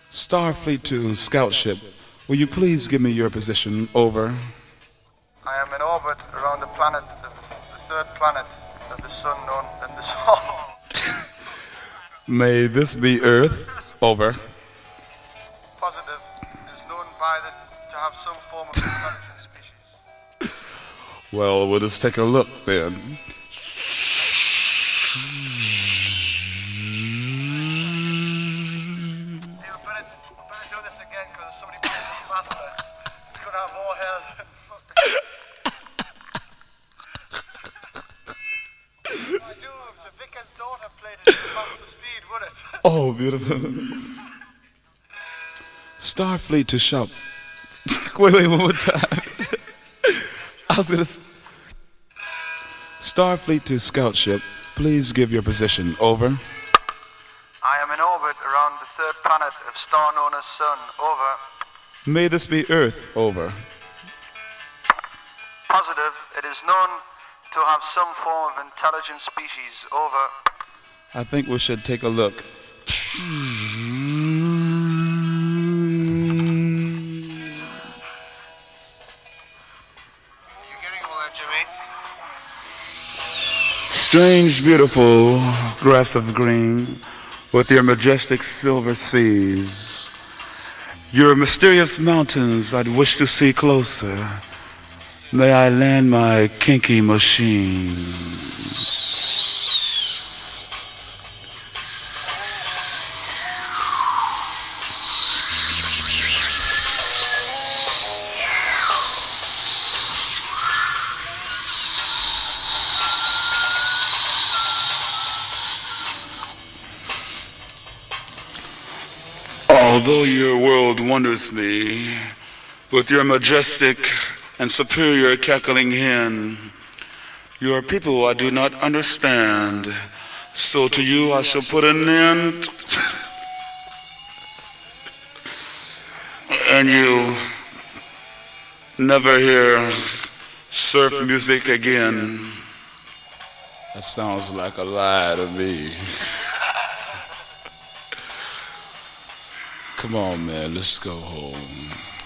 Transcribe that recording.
Starfleet to scout ship. Will you please give me your position? Over. I am in orbit around the planet, the third planet of the sun known as the Sol. May this be Earth? Over. Positive is known by to have some form of intelligent species. Well, we'll just take a look then. You better do this again because somebody plays it faster. It's going to have more hell. I do if the vicar's daughter played it at faster speed, would it? Oh, beautiful. Starfleet to shop. Wait, one more time. I was gonna. Starfleet to scout ship. Please give your position. Over. I am in orbit around the third planet of star known as Sun. Over. May this be Earth. Over. Positive, it is known to have some form of intelligent species. Over. I think we should take a look. Strange, beautiful grass of green with your majestic silver seas, your mysterious mountains I'd wish to see closer. May I land my kinky machine. Although your world wonders me with your majestic and superior cackling hen, you are people I do not understand, so to you I shall put an end. And you never hear surf music again. That sounds like a lie to me. Come on, man, let's go home.